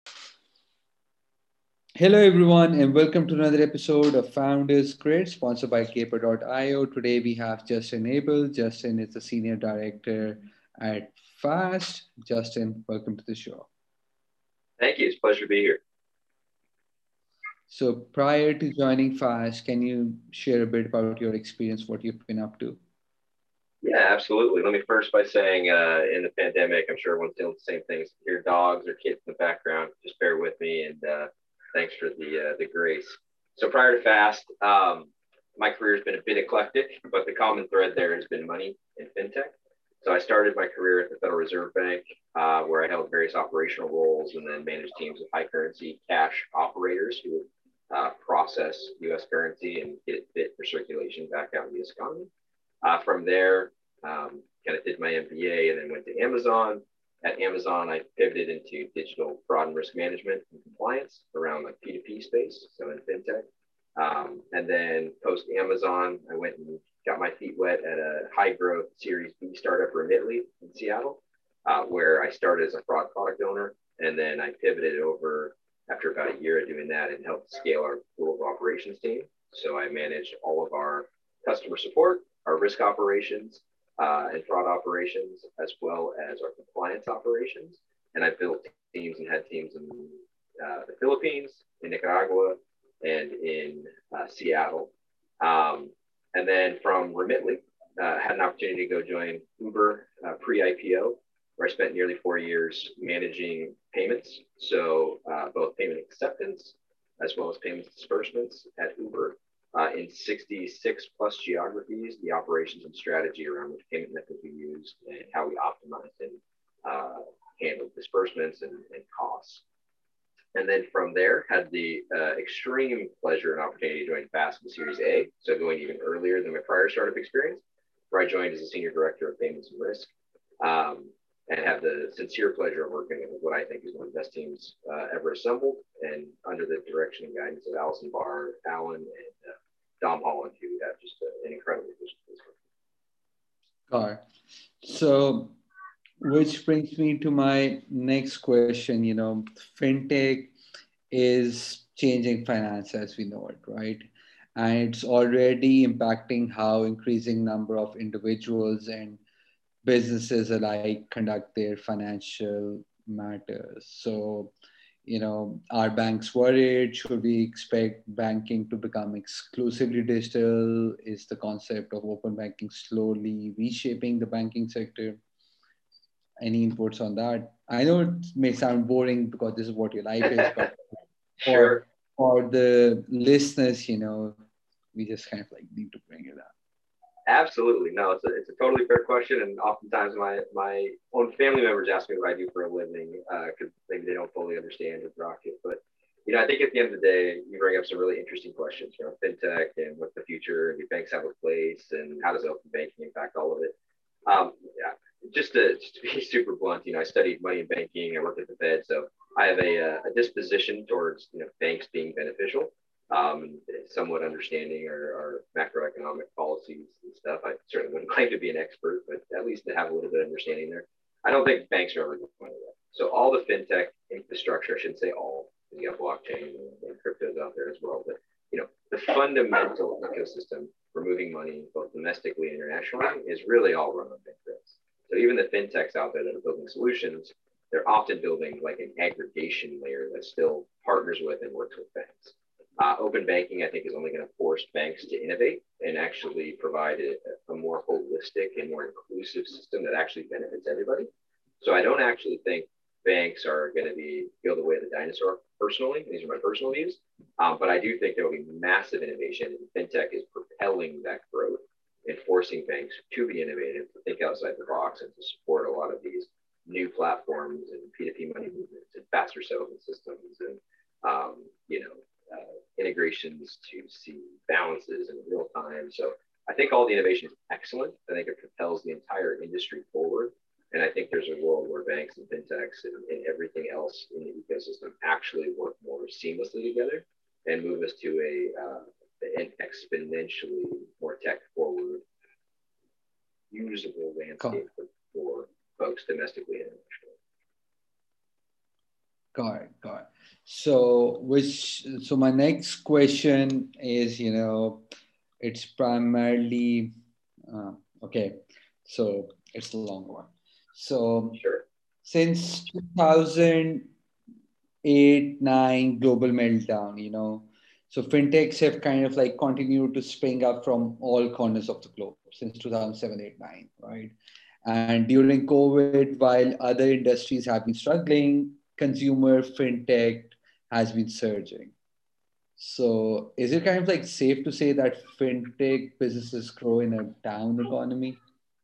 Hello, everyone, and welcome to another episode of Founders Grid, sponsored by Caper.io. Today we have Justin Abel. Justin is the Senior Director at Fast. Justin, welcome to the show. Thank you. It's a pleasure to be here. So, prior to joining Fast, can you share a bit about your experience, what you've been up to? Yeah, absolutely. Let me first by saying, in the pandemic, I'm sure everyone's doing the same things. Hear dogs or kids in the background. Just bear with me, and thanks for the grace. So prior to Fast, my career has been a bit eclectic, but the common thread there has been money and fintech. So I started my career at the Federal Reserve Bank, where I held various operational roles and then managed teams of high currency cash operators who would process U.S. currency and get it fit for circulation back out in the U.S. economy. From there, kind of did my MBA and then went to Amazon. At Amazon, I pivoted into digital fraud and risk management and compliance around like P2P space, so in fintech. And then post Amazon, I went and got my feet wet at a high growth Series B startup, Remitly, in Seattle, where I started as a fraud product owner. And then I pivoted over after about a year of doing that and helped scale our global operations team. So I managed all of our customer support, our risk operations, and fraud operations, as well as our compliance operations. And I built teams and had teams in the Philippines, in Nicaragua, and in Seattle. Um, and then from Remitly, had an opportunity to go join Uber pre-IPO, where I spent nearly 4 years managing payments. So both payment acceptance as well as payments disbursements at Uber in 66 plus geographies, the operations and strategy around which payment methods we use and how we optimize and handle disbursements and costs. And then from there, had the extreme pleasure and opportunity to join Fast in Series A, so going even earlier than my prior startup experience, where I joined as a senior director of payments and risk, um, and have the sincere pleasure of working with what I think is one of the best teams ever assembled, and under the direction and guidance of Allison Barr, Alan, and Dom Holland, who have just an incredible vision for this company. Car. So, which brings me to my next question. Fintech is changing finance as we know it, right? And it's already impacting how increasing number of individuals and businesses alike conduct their financial matters. So, are banks worried? Should we expect banking to become exclusively digital? Is the concept of open banking slowly reshaping the banking sector? Any inputs on that? I know it may sound boring because this is what your life is, but for Sure. for the listeners, we just kind of like need to bring it up. Absolutely. No, it's a totally fair question. And oftentimes my own family members ask me what I do for a living because maybe they don't fully understand or rock it. But, I think at the end of the day, you bring up some really interesting questions around fintech and what's the future, do banks have a place, and how does open banking impact all of it? Yeah, just to be super blunt, I studied money and banking. I worked at the Fed. So I have a disposition towards, banks being beneficial, somewhat understanding our macroeconomic policies and stuff. I certainly wouldn't claim to be an expert, but at least to have a little bit of understanding there. I don't think banks are ever going away. So all the fintech infrastructure, I shouldn't say all, because you have blockchain and cryptos out there as well, but the fundamental ecosystem for moving money both domestically and internationally is really all run on banks. So even the fintechs out there that are building solutions, they're often building like an aggregation layer that still partners with and works with banks. Open banking, I think, is only going to force banks to innovate and actually provide a more holistic and more inclusive system that actually benefits everybody. So I don't actually think banks are going to go the way of the dinosaur personally. These are my personal views. But I do think there will be massive innovation, and fintech is propelling that growth and forcing banks to be innovative, to think outside the box, and to support a lot of these new platforms and P2P money movements and faster settlement systems and integrations to see balances in real time. So I think all the innovation is excellent. I think it propels the entire industry forward. And I think there's a world where banks and fintechs and everything else in the ecosystem actually work more seamlessly together and move us to an exponentially more tech forward, usable Got landscape for folks domestically and internationally. Got it. Got it. So my next question is, it's primarily, uh, okay, so it's a long one. So Sure. since 2008, 9 global meltdown, so fintechs have kind of like continued to spring up from all corners of the globe since 2007, 8, 9, right? And during COVID, while other industries have been struggling, consumer fintech has been surging. So is it kind of like safe to say that fintech businesses grow in a down economy?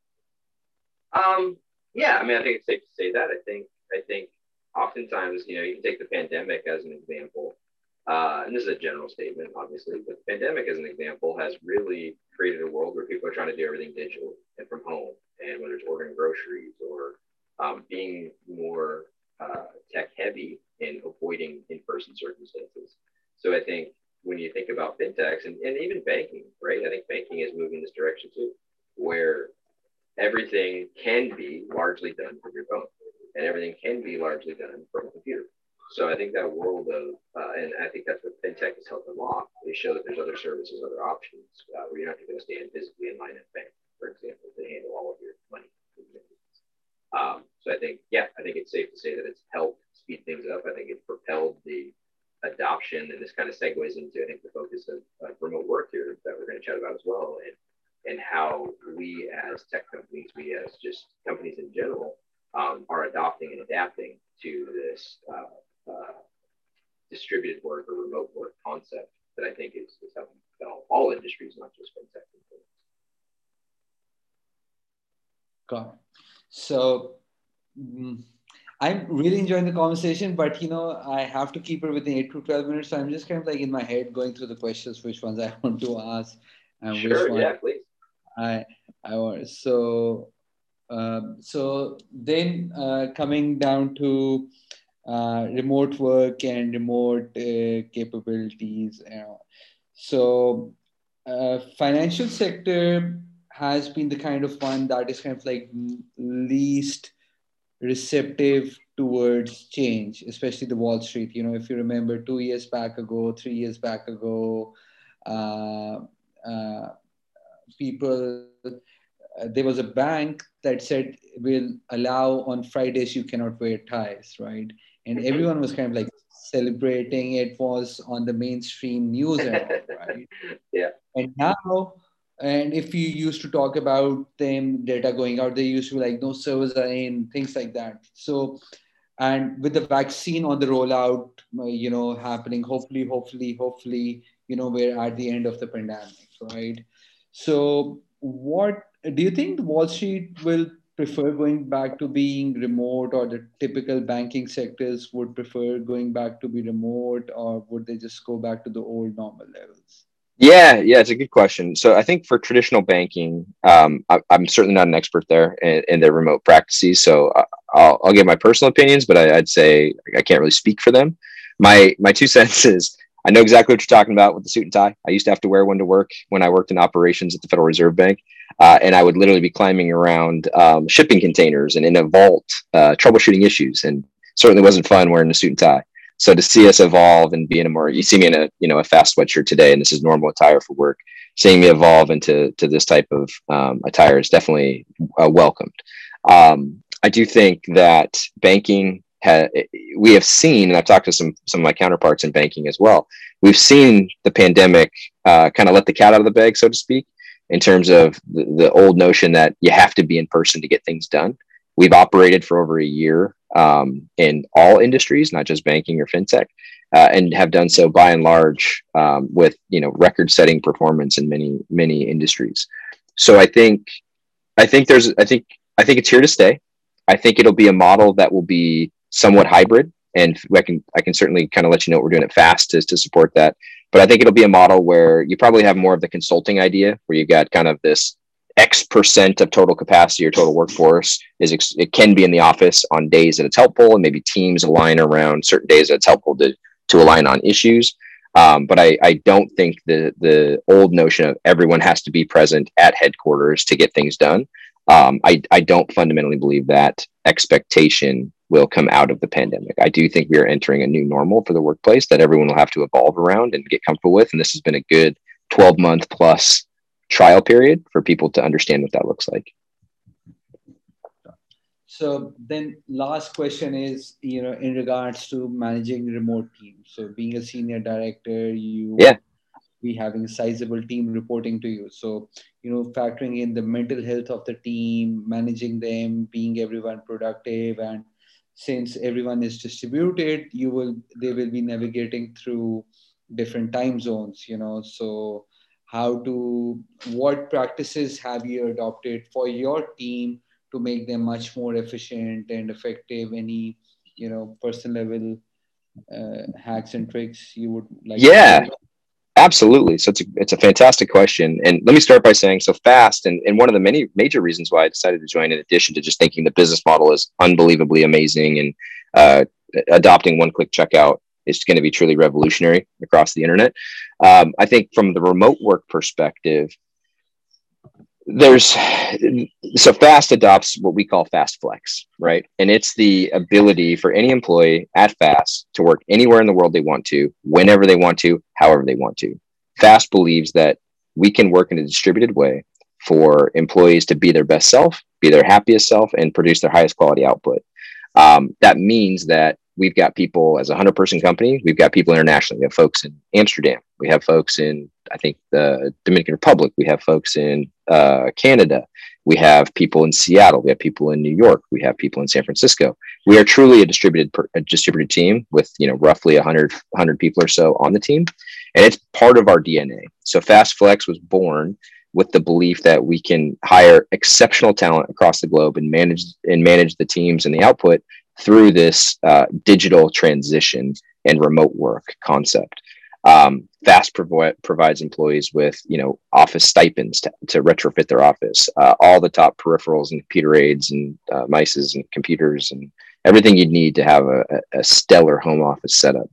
Um, yeah, I mean, I think it's safe to say that. I think oftentimes, you can take the pandemic as an example, and this is a general statement, obviously, but the pandemic as an example has really created a world where people are trying to do everything digital and from home, and whether it's ordering groceries or being more tech heavy and avoiding in-person circumstances. So I think when you think about fintechs and even banking, right? I think banking is moving this direction too, where everything can be largely done from your phone and everything can be largely done from a computer. So I think that world of, and I think that's what fintech has helped unlock. They show that there's other services, other options where you're not going to stand physically in line at a bank, for example, to handle all of your money. So I think, yeah, I think it's safe to say that it's helped speed things up. I think it's propelled the adoption, and this kind of segues into, I think, the focus of remote work here that we're going to chat about as well, and how we as tech companies, we as just companies in general, are adopting and adapting to this distributed work or remote work concept that I think is helping all industries, not just fintech. Got it. So mm, I'm really enjoying the conversation, but I have to keep it within 8 to 12 minutes. So I'm just kind of like in my head going through the questions, which ones I want to ask and which Sure, one yeah, please. I I want. So then coming down to remote work and remote capabilities. So financial sector has been the kind of one that is kind of like least receptive towards change, especially the Wall Street. If you remember 2 years back ago, 3 years back ago, uh, uh, people, there was a bank that said will allow on Fridays you cannot wear ties, right? And Mm-hmm. everyone was kind of like celebrating. It was on the mainstream news and all, right? Yeah. And now, and if you used to talk about them data going out, they used to be like, no servers are in, things like that. So, and with the vaccine on the rollout, happening, hopefully, we're at the end of the pandemic, right? So, what do you think Wall Street will prefer going back to being remote, or the typical banking sectors would prefer going back to be remote, or would they just go back to the old normal levels? Yeah, it's a good question. So I think for traditional banking, I'm certainly not an expert there in their remote practices. So I'll give my personal opinions, but I'd say I can't really speak for them. My 2 cents is I know exactly what you're talking about with the suit and tie. I used to have to wear one to work when I worked in operations at the Federal Reserve Bank, and I would literally be climbing around shipping containers and in a vault, troubleshooting issues, and certainly wasn't fun wearing a suit and tie. So to see us evolve and be in a more, you see me in a fast sweatshirt today, and this is normal attire for work. Seeing me evolve into this type of attire is definitely welcomed. I do think that banking we have seen, and I've talked to some of my counterparts in banking as well. We've seen the pandemic kind of let the cat out of the bag, so to speak, in terms of the old notion that you have to be in person to get things done. We've operated for over a year in all industries, not just banking or fintech, and have done so by and large with record-setting performance in many industries. So I think it's here to stay. I think it'll be a model that will be somewhat hybrid, and I can certainly kind of let you know what we're doing at Fast to support that. But I think it'll be a model where you probably have more of the consulting idea, where you got kind of this X% of total capacity or total workforce it can be in the office on days that it's helpful, and maybe teams align around certain days that it's helpful to align on issues. But I don't think the old notion of everyone has to be present at headquarters to get things done. I don't fundamentally believe that expectation will come out of the pandemic. I do think we are entering a new normal for the workplace that everyone will have to evolve around and get comfortable with. And this has been a good 12-month plus trial period for people to understand what that looks like. So then last question is, in regards to managing remote teams. So being a senior director, you Yeah. would be having a sizable team reporting to you. So, factoring in the mental health of the team, managing them, being everyone productive, and since everyone is distributed, they will be navigating through different time zones, So what practices have you adopted for your team to make them much more efficient and effective? Any, personal level hacks and tricks you would like to Yeah, share? absolutely. So it's a fantastic question. And let me start by saying, so fast, and one of the many major reasons why I decided to join, in addition to just thinking the business model is unbelievably amazing and uh, adopting one-click checkout is going to be truly revolutionary across the internet. I think from the remote work perspective, there's so fast adopts what we call fast flex, right? And it's the ability for any employee at fast to work anywhere in the world they want to, whenever they want to, however they want to. Fast believes that we can work in a distributed way for employees to be their best self, be their happiest self, and produce their highest quality output. That means that we've got people, as a 100-person company, we've got people internationally. We have folks in Amsterdam. We have folks in, I think, the Dominican Republic. We have folks in Canada. We have people in Seattle. We have people in New York. We have people in San Francisco. We are truly a distributed team with, roughly 100 people or so on the team. And it's part of our DNA. So Fast Flex was born with the belief that we can hire exceptional talent across the globe and manage the teams and the output through this digital transition and remote work concept. Fast provides employees with, office stipends to retrofit their office, all the top peripherals and computer aids and mices and computers and everything you'd need to have a stellar home office setup.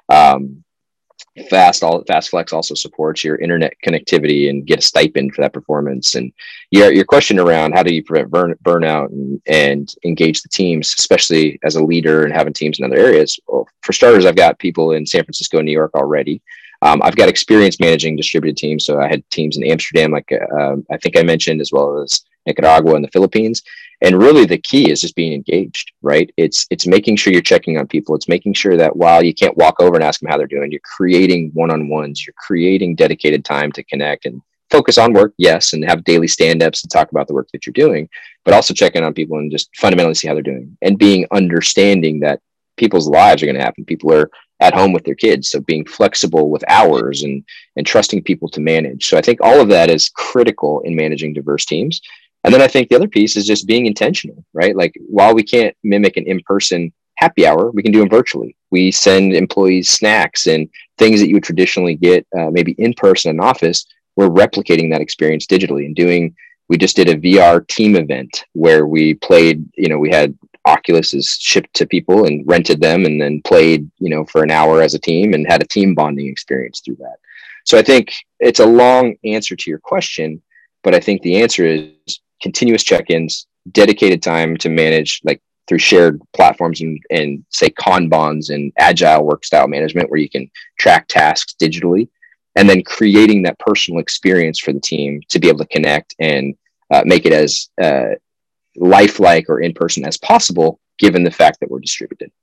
Fast Flex also supports your internet connectivity and get a stipend for that performance. And your question around how do you prevent burnout and engage the teams, especially as a leader and having teams in other areas. Well, for starters, I've got people in San Francisco and New York already. I've got experience managing distributed teams. So I had teams in Amsterdam, like I think I mentioned, as well as Nicaragua and the Philippines. And really the key is just being engaged, right? It's making sure you're checking on people. It's making sure that while you can't walk over and ask them how they're doing, you're creating one-on-ones, you're creating dedicated time to connect and focus on work, yes, and have daily stand-ups and talk about the work that you're doing, but also checking on people and just fundamentally see how they're doing and being understanding that people's lives are going to happen. People are at home with their kids. So being flexible with hours and trusting people to manage. So I think all of that is critical in managing diverse teams. And then I think the other piece is just being intentional, right? Like while we can't mimic an in-person happy hour, we can do them virtually. We send employees snacks and things that you would traditionally get maybe in person in office. We're replicating that experience digitally and we just did a VR team event where we played, we had Oculuses shipped to people and rented them and then played, for an hour as a team and had a team bonding experience through that. So I think it's a long answer to your question, but I think the answer is continuous check-ins, dedicated time to manage, like through shared platforms and say Kanbans and agile work style management where you can track tasks digitally, and then creating that personal experience for the team to be able to connect and make it as lifelike or in person as possible, given the fact that we're distributed.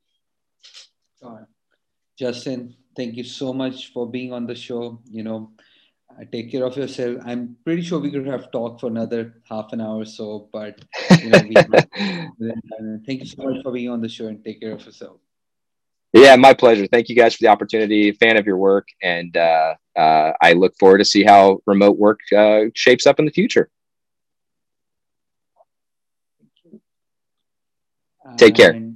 Justin, thank you so much for being on the show. Take care of yourself. I'm pretty sure we could have talked for another half an hour or so, but thank you so much for being on the show and take care of yourself. Yeah, my pleasure. Thank you guys for the opportunity. Fan of your work, and I look forward to see how remote work shapes up in the future. Take care.